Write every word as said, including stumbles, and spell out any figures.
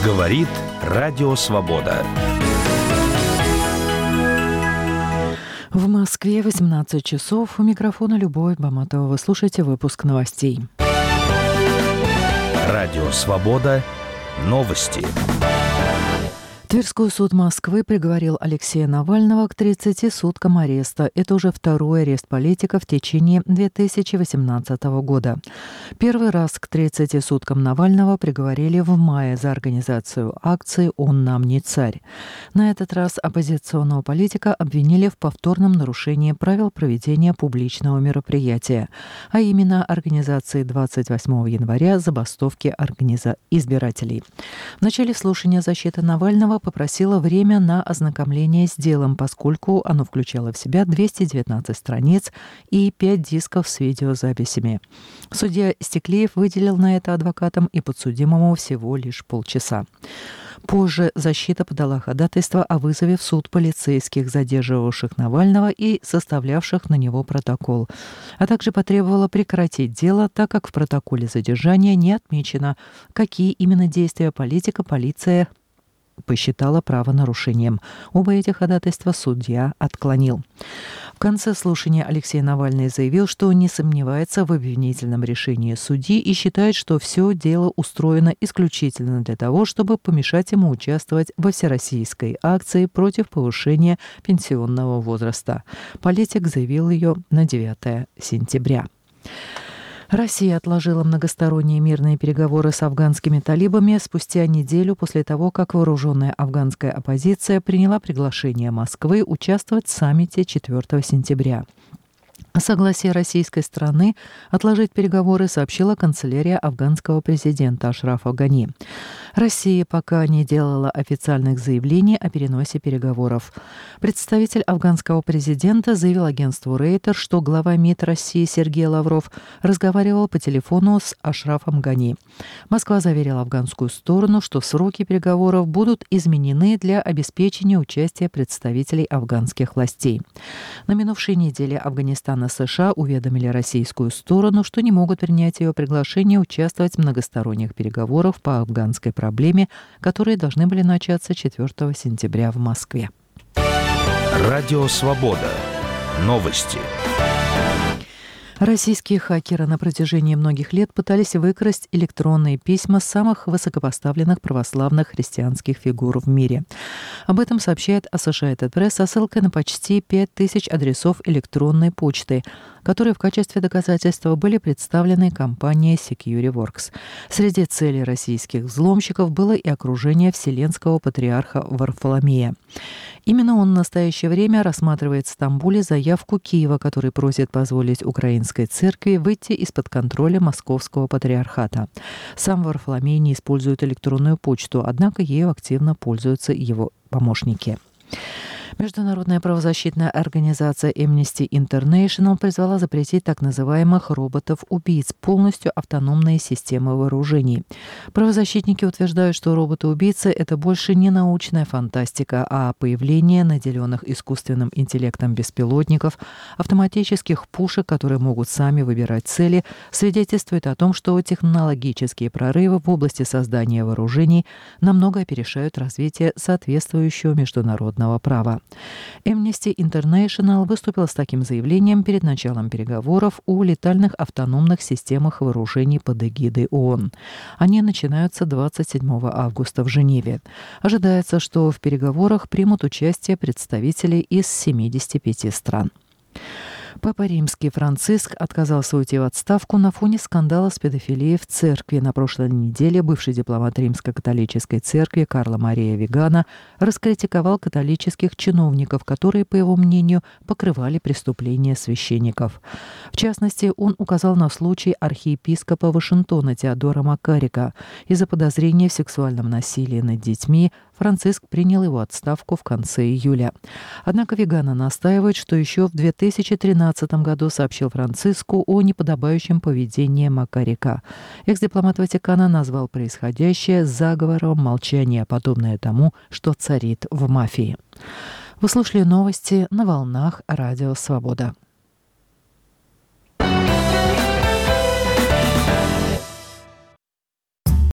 Говорит Радио Свобода. В Москве восемнадцать часов. У микрофона Любовь Баматова. Вы слушаете выпуск новостей. Радио Свобода. Новости. Тверской суд Москвы приговорил Алексея Навального к тридцати суткам ареста. Это уже второй арест политика в течение две тысячи восемнадцатого года. Первый раз к тридцати суткам Навального приговорили в мае за организацию акции «Он нам не царь». На этот раз оппозиционного политика обвинили в повторном нарушении правил проведения публичного мероприятия, а именно организации двадцать восьмого января забастовки организа... избирателей. В начале слушания защиты Навального попросила время на ознакомление с делом, поскольку оно включало в себя двести девятнадцать страниц и пять дисков с видеозаписями. Судья Стеклеев выделил на это адвокатам и подсудимому всего лишь полчаса. Позже защита подала ходатайство о вызове в суд полицейских, задерживавших Навального и составлявших на него протокол, а также потребовала прекратить дело, так как в протоколе задержания не отмечено, какие именно действия политика полиция посчитала правонарушением. Оба этих ходатайства судья отклонил. В конце слушания Алексей Навальный заявил, что не сомневается в обвинительном решении судьи и считает, что все дело устроено исключительно для того, чтобы помешать ему участвовать во всероссийской акции против повышения пенсионного возраста. Политик заявил ее на девятое сентября. Россия отложила многосторонние мирные переговоры с афганскими талибами спустя неделю после того, как вооруженная афганская оппозиция приняла приглашение Москвы участвовать в саммите четвёртого сентября. О согласии российской стороны отложить переговоры сообщила канцелярия афганского президента Ашрафа Гани. Россия пока не делала официальных заявлений о переносе переговоров. Представитель афганского президента заявил агентству Рейтер, что глава МИД России Сергей Лавров разговаривал по телефону с Ашрафом Гани. Москва заверила афганскую сторону, что сроки переговоров будут изменены для обеспечения участия представителей афганских властей. На минувшей неделе Афганистан и США уведомили российскую сторону, что не могут принять ее приглашение участвовать в многосторонних переговорах по афганской проблеме, которые должны были начаться четвёртого сентября в Москве. Радио Свобода. Новости. Российские хакеры на протяжении многих лет пытались выкрасть электронные письма самых высокопоставленных православных христианских фигур в мире. Об этом сообщает Associated Press со ссылкой на почти пять тысяч адресов электронной почты, которые в качестве доказательства были представлены компанией SecureWorks. Среди целей российских взломщиков было и окружение Вселенского патриарха Варфоломея. Именно он в настоящее время рассматривает в Стамбуле заявку Киева, который просит позволить украинской церкви выйти из-под контроля Московского патриархата. Сам Варфоломей не использует электронную почту, однако ею активно пользуются его помощники. Международная правозащитная организация Amnesty International призвала запретить так называемых роботов-убийц, полностью автономные системы вооружений. Правозащитники утверждают, что роботы-убийцы – это больше не научная фантастика, а появление наделенных искусственным интеллектом беспилотников, автоматических пушек, которые могут сами выбирать цели, свидетельствует о том, что технологические прорывы в области создания вооружений намного опережают развитие соответствующего международного права. Amnesty International выступила с таким заявлением перед началом переговоров о летальных автономных системах вооружений под эгидой ООН. Они начинаются двадцать седьмого августа в Женеве. Ожидается, что в переговорах примут участие представители из семидесяти пяти стран. Папа Римский Франциск отказался уйти в отставку на фоне скандала с педофилией в церкви. На прошлой неделе бывший дипломат Римско-католической церкви Карло Мария Вигано раскритиковал католических чиновников, которые, по его мнению, покрывали преступления священников. В частности, он указал на случай архиепископа Вашингтона Теодора Макарика. Из-за подозрения в сексуальном насилии над детьми Франциск принял его отставку в конце июля. Однако Вигано настаивает, что еще в две тысячи тринадцатом году сообщил Франциску о неподобающем поведении Макарика. Экс-дипломат Ватикана назвал происходящее заговором молчания, подобное тому, что царит в мафии. Вы слушали новости на волнах Радио Свобода.